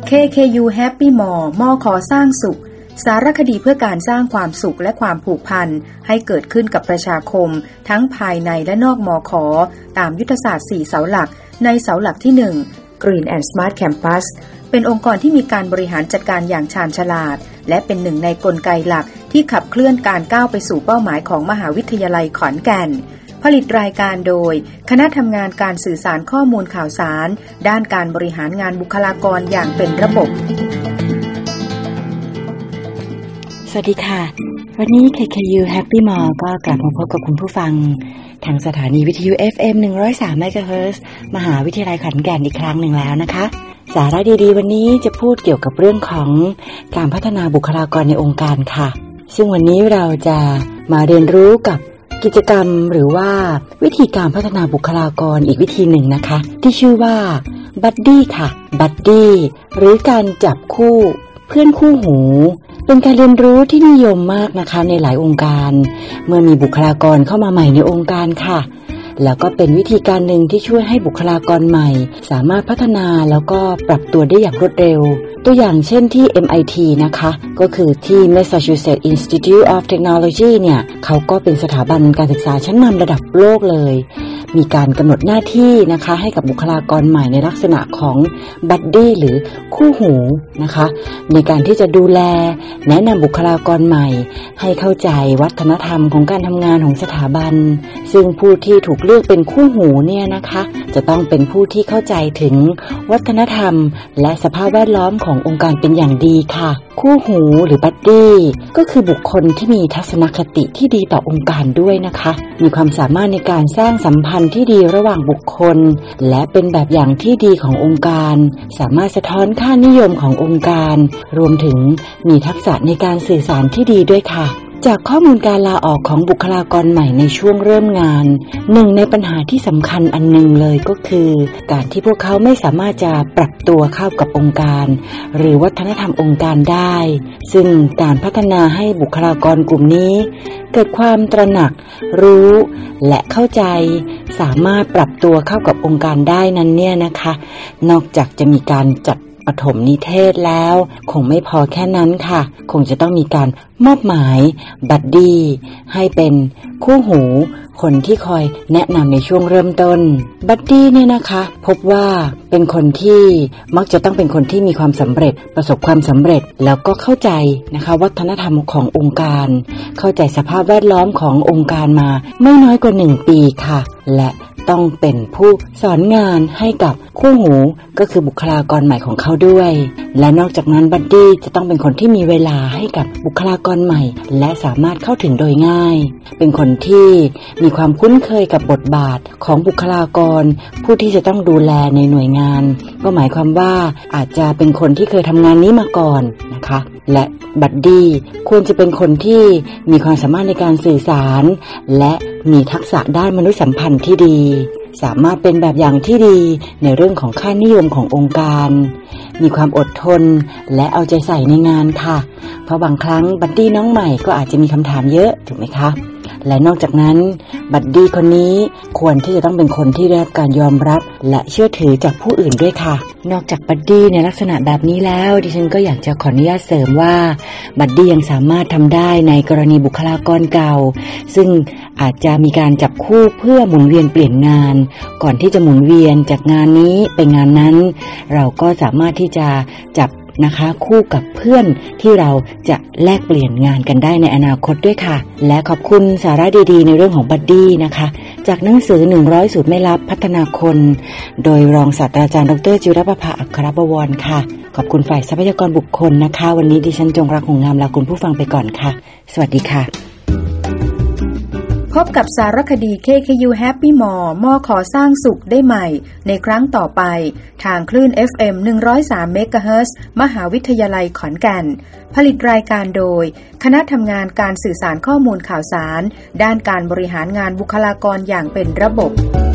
KKU Happy Mall มอขอสร้างสุขสารคดีเพื่อการสร้างความสุขและความผูกพันให้เกิดขึ้นกับประชาคมทั้งภายในและนอกมอขอตามยุทธศาสตร์4เสาหลักในเสาหลักที่1 Green and Smart Campus เป็นองค์กรที่มีการบริหารจัดการอย่างชาญฉลาดและเป็นหนึ่งในกลไกหลักที่ขับเคลื่อนการก้าวไปสู่เป้าหมายของมหาวิทยาลัยขอนแก่นผลิตรายการโดยคณะทำงานการสื่อสารข้อมูลข่าวสารด้านการบริหารงานบุคลากรอย่างเป็นระบบสวัสดีค่ะวันนี้ KKU Happy Mall ก็กลับมาพบกับคุณผู้ฟังทางสถานีวิทยุ FM 103 MHz มหาวิทยาลัยขอนแก่นอีกครั้งหนึ่งแล้วนะคะสาระดีๆวันนี้จะพูดเกี่ยวกับเรื่องของการพัฒนาบุคลากรในองค์การค่ะซึ่งวันนี้เราจะมาเรียนรู้กับกิจกรรมหรือว่าวิธีการพัฒนาบุคลากรอีกวิธีหนึ่งนะคะที่ชื่อว่าบัดดี้ค่ะบัดดี้หรือการจับคู่เพื่อนคู่หูเป็นการเรียนรู้ที่นิยมมากนะคะในหลายองค์การเมื่อมีบุคลากรเข้ามาใหม่ในองค์การค่ะแล้วก็เป็นวิธีการหนึ่งที่ช่วยให้บุคลากรใหม่สามารถพัฒนาแล้วก็ปรับตัวได้อย่างรวดเร็วตัวอย่างเช่นที่ MIT นะคะก็คือที่ Massachusetts Institute of Technology เนี่ยเขาก็เป็นสถาบันการศึกษาชั้นนำระดับโลกเลยมีการกำหนดหน้าที่นะคะให้กับบุคลากรใหม่ในลักษณะของบัดดี้หรือคู่หูนะคะในการที่จะดูแลแนะนำบุคลากรใหม่ให้เข้าใจวัฒนธรรมของการทำงานของสถาบันซึ่งผู้ที่ถูกเลือกเป็นคู่หูเนี่ยนะคะจะต้องเป็นผู้ที่เข้าใจถึงวัฒนธรรมและสภาพแวดล้อมขององค์การเป็นอย่างดีค่ะคู่หูหรือบัดดี้ก็คือบุคคลที่มีทัศนคติที่ดีต่อองค์การด้วยนะคะมีความสามารถในการสร้างสัมพันธ์ที่ดีระหว่างบุคคลและเป็นแบบอย่างที่ดีขององค์การสามารถสะท้อนค่านิยมขององค์การรวมถึงมีทักษะในการสื่อสารที่ดีด้วยค่ะจากข้อมูลการลาออกของบุคลากรใหม่ในช่วงเริ่มงานหนึ่งในปัญหาที่สำคัญอันหนึ่งเลยก็คือการที่พวกเขาไม่สามารถจะปรับตัวเข้ากับองค์การหรือวัฒนธรรมองค์การได้ซึ่งการพัฒนาให้บุคลากรกลุ่มนี้เกิดความตระหนักรู้และเข้าใจสามารถปรับตัวเข้ากับองค์การได้นั้นเนี่ยนะคะนอกจากจะมีการจัดปฐมนิเทศแล้วคงไม่พอแค่นั้นค่ะคงจะต้องมีการมอบหมายบัดดี้ให้เป็นคู่หูคนที่คอยแนะนำในช่วงเริ่มต้นบัดดี้เนี่ยนะคะพบว่าเป็นคนที่มักจะต้องเป็นคนที่มีความสำเร็จประสบความสำเร็จแล้วก็เข้าใจนะคะวัฒนธรรมขององค์การเข้าใจสภาพแวดล้อมขององค์การมาไม่น้อยกว่า1 ปีค่ะและต้องเป็นผู้สอนงานให้กับคู่หูก็คือบุคลากรใหม่ของเขาด้วยและนอกจากนั้นบัดดี้จะต้องเป็นคนที่มีเวลาให้กับบุคลากรใหม่และสามารถเข้าถึงโดยง่ายเป็นคนที่มีความคุ้นเคยกับบทบาทของบุคลากรผู้ที่จะต้องดูแลในหน่วยงานก็หมายความว่าอาจจะเป็นคนที่เคยทำงานนี้มาก่อนนะคะและบัดดี้ควรจะเป็นคนที่มีความสามารถในการสื่อสารและมีทักษะด้านมนุษยสัมพันธ์ที่ดีสามารถเป็นแบบอย่างที่ดีในเรื่องของค่านิยมขององค์การมีความอดทนและเอาใจใส่ในงานค่ะเพราะบางครั้งบัดดี้น้องใหม่ก็อาจจะมีคำถามเยอะถูกไหมคะและนอกจากนั้นบัดดี้คนนี้ควรที่จะต้องเป็นคนที่ได้รับการยอมรับและเชื่อถือจากผู้อื่นด้วยค่ะนอกจากบัดดี้ในลักษณะแบบนี้แล้วดิฉันก็อยากจะขออนุญาตเสริมว่าบัดดี้ยังสามารถทำได้ในกรณีบุคลากรเก่าซึ่งอาจจะมีการจับคู่เพื่อหมุนเวียนเปลี่ยนงานก่อนที่จะหมุนเวียนจากงานนี้ไปงานนั้นเราก็สามารถที่จะจับนะคะคู่กับเพื่อนที่เราจะแลกเปลี่ยนงานกันได้ในอนาคตด้วยค่ะและขอบคุณสาระดีๆในเรื่องของบัดดี้นะคะจากหนังสือ100สูตรไม่ลับพัฒนาคนโดยรองศาสตราจารย์ดร.จิรประภาอัครบวรค่ะขอบคุณฝ่ายทรัพยากรบุคคลนะคะวันนี้ดิฉันจงรักหงส์งามลาคุณผู้ฟังไปก่อนค่ะสวัสดีค่ะพบกับสารคดี KKU Happy Mall มอขอสร้างสุขได้ใหม่ในครั้งต่อไปทางคลื่น FM 103 MHz มหาวิทยาลัยขอนแก่นผลิตรายการโดยคณะทำงานการสื่อสารข้อมูลข่าวสารด้านการบริหารงานบุคลากรอย่างเป็นระบบ